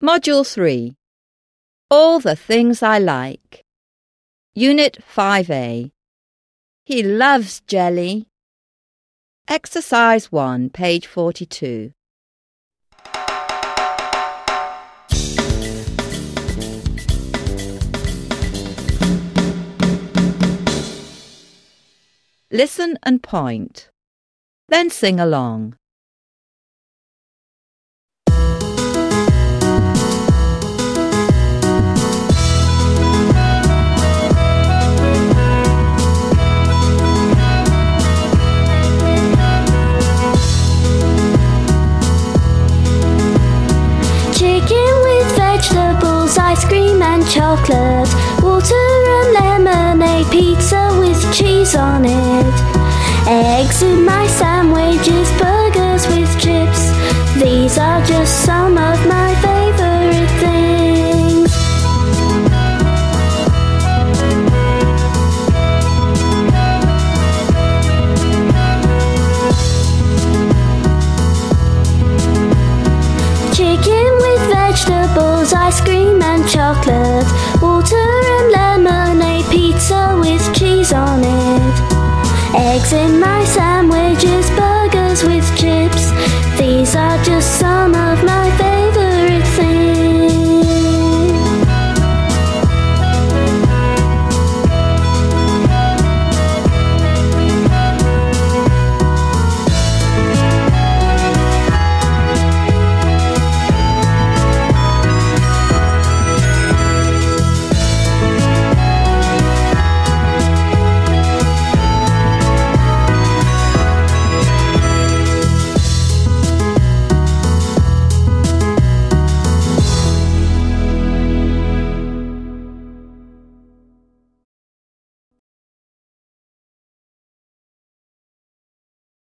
Module 3. All the things I like. Unit 5A. He loves jelly. Exercise 1, page 42. Listen and point. Then sing along. Vegetables, ice cream and chocolate, water and lemonade, pizza with cheese on it, eggs in my sandwiches, burgers with chips. These are just some of my favourite things. Chicken with vegetables, ice cream and chocolate, water and lemonade, pizza with cheese on it, eggs in my sandwich.